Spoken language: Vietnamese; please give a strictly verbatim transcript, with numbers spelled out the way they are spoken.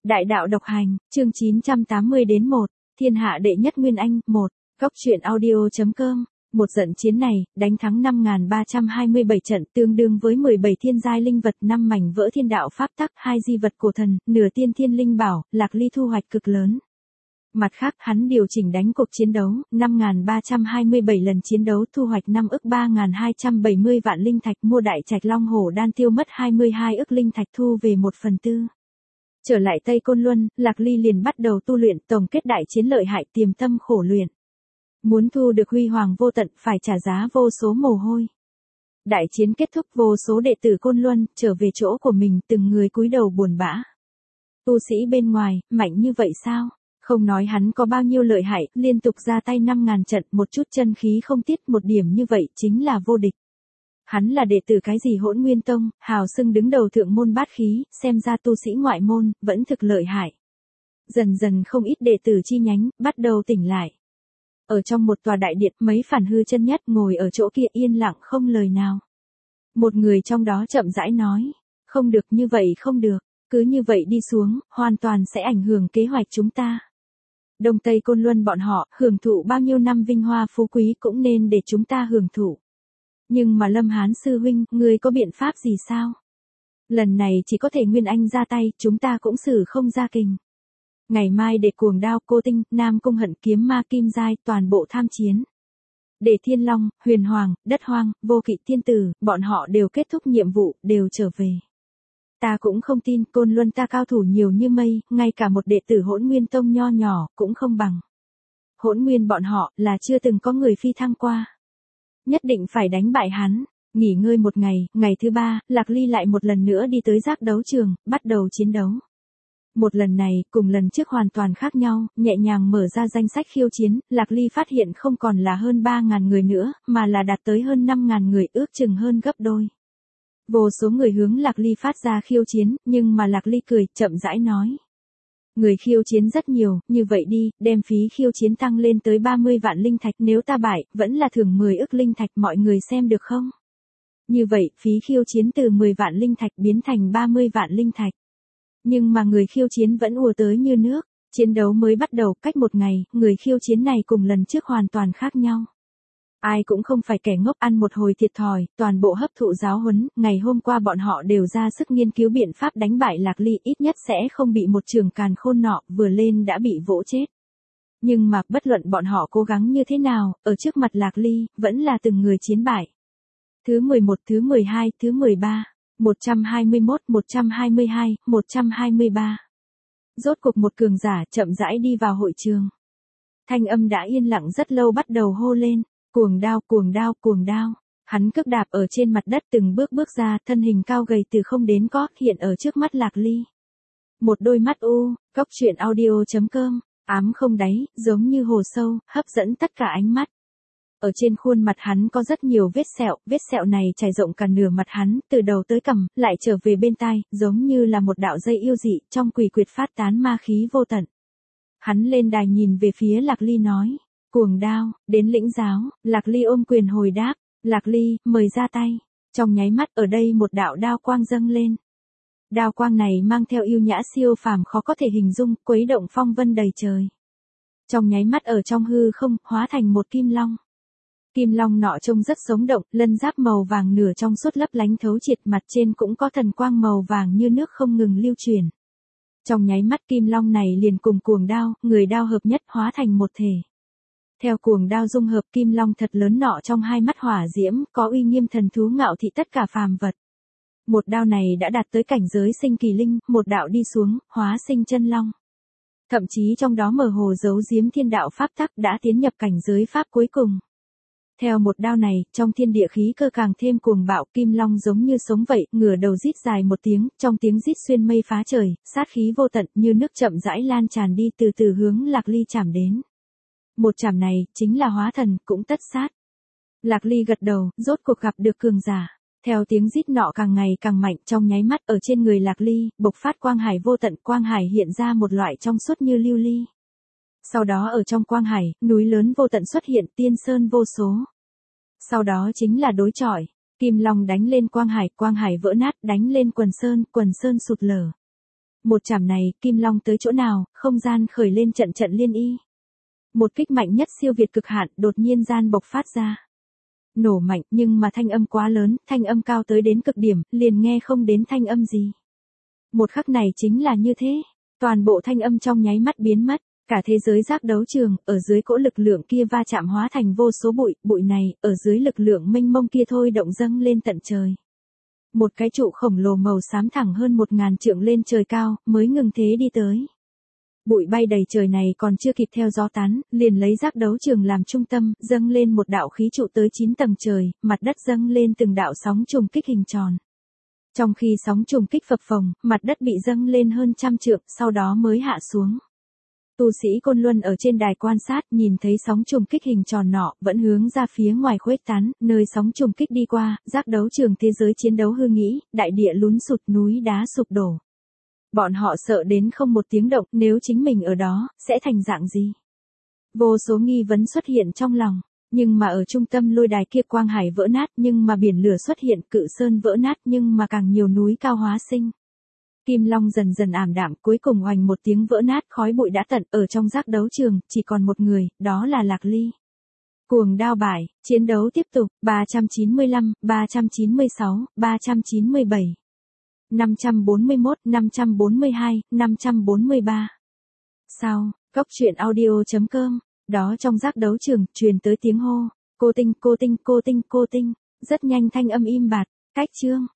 Đại đạo độc hành, chương chín trăm tám mươi đến một, thiên hạ đệ nhất Nguyên Anh, một, góc truyện audio.com. Một trận chiến này, đánh thắng năm nghìn ba trăm hai mươi bảy trận tương đương với mười bảy thiên giai linh vật, năm mảnh vỡ thiên đạo pháp tắc, hai di vật cổ thần, nửa tiên thiên linh bảo, Lạc Ly thu hoạch cực lớn. Mặt khác, hắn điều chỉnh đánh cuộc chiến đấu, năm nghìn ba trăm hai mươi bảy lần chiến đấu thu hoạch năm ức ba nghìn hai trăm bảy mươi vạn linh thạch, mua đại trạch long hổ đan tiêu mất hai mươi hai ức linh thạch, thu về một phần tư. Trở lại Tây Côn Luân, Lạc Ly liền bắt đầu tu luyện, tổng kết đại chiến lợi hại, tiềm tâm khổ luyện. Muốn thu được huy hoàng vô tận, phải trả giá vô số mồ hôi. Đại chiến kết thúc, vô số đệ tử Côn Luân trở về chỗ của mình, từng người cúi đầu buồn bã. Tu sĩ bên ngoài, mạnh như vậy sao? Không nói hắn có bao nhiêu lợi hại, liên tục ra tay năm ngàn trận, một chút chân khí không tiết, một điểm như vậy chính là vô địch. Hắn là đệ tử cái gì Hỗn Nguyên Tông, hào xưng đứng đầu thượng môn bát khí, xem ra tu sĩ ngoại môn, vẫn thực lợi hại. Dần dần không ít đệ tử chi nhánh, bắt đầu tỉnh lại. Ở trong một tòa đại điện, mấy phản hư chân nhất ngồi ở chỗ kia yên lặng không lời nào. Một người trong đó chậm rãi nói, không được như vậy không được, cứ như vậy đi xuống, hoàn toàn sẽ ảnh hưởng kế hoạch chúng ta. Đông Tây Côn Luân bọn họ, hưởng thụ bao nhiêu năm vinh hoa phú quý cũng nên để chúng ta hưởng thụ. Nhưng mà Lâm Hán sư huynh, ngươi có biện pháp gì sao? Lần này chỉ có thể Nguyên Anh ra tay, chúng ta cũng xử không ra kình. Ngày mai để Cuồng Đao, Cô Tinh, Nam Cung Hận, Kiếm Ma, Kim Giai, toàn bộ tham chiến. Để Thiên Long, Huyền Hoàng, Đất Hoang, Vô Kỵ Thiên Tử, bọn họ đều kết thúc nhiệm vụ, đều trở về. Ta cũng không tin, Côn Luân ta cao thủ nhiều như mây, ngay cả một đệ tử Hỗn Nguyên Tông nho nhỏ, cũng không bằng. Hỗn Nguyên bọn họ, là chưa từng có người phi thăng qua. Nhất định phải đánh bại hắn. Nghỉ ngơi một ngày, ngày thứ ba, Lạc Ly lại một lần nữa đi tới giác đấu trường, bắt đầu chiến đấu. Một lần này, cùng lần trước hoàn toàn khác nhau, nhẹ nhàng mở ra danh sách khiêu chiến, Lạc Ly phát hiện không còn là hơn ba nghìn người nữa, mà là đạt tới hơn năm nghìn người, ước chừng hơn gấp đôi. Vô số người hướng Lạc Ly phát ra khiêu chiến, nhưng mà Lạc Ly cười, chậm rãi nói. Người khiêu chiến rất nhiều, như vậy đi, đem phí khiêu chiến tăng lên tới ba mươi vạn linh thạch, nếu ta bại, vẫn là thưởng mười ức linh thạch, mọi người xem được không? Như vậy, phí khiêu chiến từ mười vạn linh thạch biến thành ba mươi vạn linh thạch. Nhưng mà người khiêu chiến vẫn ùa tới như nước, chiến đấu mới bắt đầu, cách một ngày, người khiêu chiến này cùng lần trước hoàn toàn khác nhau. Ai cũng không phải kẻ ngốc, ăn một hồi thiệt thòi, toàn bộ hấp thụ giáo huấn, ngày hôm qua bọn họ đều ra sức nghiên cứu biện pháp đánh bại Lạc Ly, ít nhất sẽ không bị một trường càn khôn nọ vừa lên đã bị vỗ chết. Nhưng mà, bất luận bọn họ cố gắng như thế nào, ở trước mặt Lạc Ly, vẫn là từng người chiến bại. Thứ mười một, thứ mười hai, thứ mười ba, một trăm hai mươi mốt, một trăm hai mươi hai, một trăm hai mươi ba. Rốt cuộc một cường giả chậm rãi đi vào hội trường. Thanh âm đã yên lặng rất lâu bắt đầu hô lên. Cuồng Đao, Cuồng Đao, Cuồng Đao. Hắn cước đạp ở trên mặt đất từng bước bước ra, thân hình cao gầy từ không đến có, hiện ở trước mắt Lạc Ly. Một đôi mắt u, góc truyện audio.com, ám không đáy, giống như hồ sâu, hấp dẫn tất cả ánh mắt. Ở trên khuôn mặt hắn có rất nhiều vết sẹo, vết sẹo này trải rộng cả nửa mặt hắn, từ đầu tới cằm, lại trở về bên tai, giống như là một đạo dây yêu dị, trong quỷ quyệt phát tán ma khí vô tận. Hắn lên đài nhìn về phía Lạc Ly nói. Cuồng Đao, đến lĩnh giáo, Lạc Ly ôm quyền hồi đáp, Lạc Ly, mời ra tay. Trong nháy mắt ở đây một đạo đao quang dâng lên. Đao quang này mang theo yêu nhã siêu phàm khó có thể hình dung, quấy động phong vân đầy trời. Trong nháy mắt ở trong hư không, hóa thành một kim long. Kim long nọ trông rất sống động, lân giáp màu vàng nửa trong suốt lấp lánh thấu triệt, mặt trên cũng có thần quang màu vàng như nước không ngừng lưu truyền. Trong nháy mắt kim long này liền cùng Cuồng Đao, người đao hợp nhất hóa thành một thể. Theo Cuồng Đao dung hợp, kim long thật lớn nọ trong hai mắt hỏa diễm, có uy nghiêm thần thú ngạo thị tất cả phàm vật. Một đao này đã đạt tới cảnh giới sinh kỳ linh, một đạo đi xuống, hóa sinh chân long. Thậm chí trong đó mơ hồ giấu giếm thiên đạo pháp tắc đã tiến nhập cảnh giới pháp cuối cùng. Theo một đao này, trong thiên địa khí cơ càng thêm cuồng bạo, kim long giống như sống vậy, ngửa đầu rít dài một tiếng, trong tiếng rít xuyên mây phá trời, sát khí vô tận như nước chậm rãi lan tràn đi, từ từ hướng Lạc Ly chạm đến. Một chạm này, chính là hóa thần, cũng tất sát. Lạc Ly gật đầu, rốt cuộc gặp được cường giả. Theo tiếng rít nọ càng ngày càng mạnh, trong nháy mắt ở trên người Lạc Ly, bộc phát quang hải vô tận, quang hải hiện ra một loại trong suốt như lưu ly. Sau đó ở trong quang hải, núi lớn vô tận xuất hiện, tiên sơn vô số. Sau đó chính là đối chọi, kim long đánh lên quang hải, quang hải vỡ nát, đánh lên quần sơn, quần sơn sụt lở. Một chảm này, Kim Long tới chỗ nào, không gian khởi lên trận trận liên y. Một kích mạnh nhất siêu việt cực hạn, đột nhiên gian bộc phát ra. Nổ mạnh, nhưng mà thanh âm quá lớn, thanh âm cao tới đến cực điểm, liền nghe không đến thanh âm gì. Một khắc này chính là như thế, toàn bộ thanh âm trong nháy mắt biến mất, cả thế giới giác đấu trường, ở dưới cỗ lực lượng kia va chạm hóa thành vô số bụi, bụi này, ở dưới lực lượng mênh mông kia thôi động dâng lên tận trời. Một cái trụ khổng lồ màu xám thẳng hơn một ngàn trượng lên trời cao, mới ngừng thế đi tới. Bụi bay đầy trời này còn chưa kịp theo gió tán, liền lấy giác đấu trường làm trung tâm, dâng lên một đạo khí trụ tới chín tầng trời, mặt đất dâng lên từng đạo sóng trùng kích hình tròn. Trong khi sóng trùng kích phập phồng, mặt đất bị dâng lên hơn trăm trượng, sau đó mới hạ xuống. Tu sĩ Côn Luân ở trên đài quan sát, nhìn thấy sóng trùng kích hình tròn nọ, vẫn hướng ra phía ngoài khuếch tán, nơi sóng trùng kích đi qua, giác đấu trường thế giới chiến đấu hư nghĩ, đại địa lún sụt, núi đá sụp đổ. Bọn họ sợ đến không một tiếng động, nếu chính mình ở đó, sẽ thành dạng gì? Vô số nghi vấn xuất hiện trong lòng, nhưng mà ở trung tâm lôi đài kia quang hải vỡ nát, nhưng mà biển lửa xuất hiện, cự sơn vỡ nát, nhưng mà càng nhiều núi cao hóa sinh. Kim Long dần dần ảm đạm, cuối cùng oành một tiếng vỡ nát, khói bụi đã tận, ở trong giác đấu trường, chỉ còn một người, đó là Lạc Ly. Cuồng đao bại, chiến đấu tiếp tục, ba trăm chín mươi lăm, ba trăm chín mươi sáu, ba trăm chín mươi bảy. năm trăm bốn mươi mốt, năm trăm bốn mươi hai, năm trăm bốn mươi ba. Sau, Cốc truyện audio chấm com, đó trong giác đấu trường, truyền tới tiếng hô, cô Tinh, cô Tinh, cô Tinh, cô Tinh, rất nhanh thanh âm im bặt, cách chương.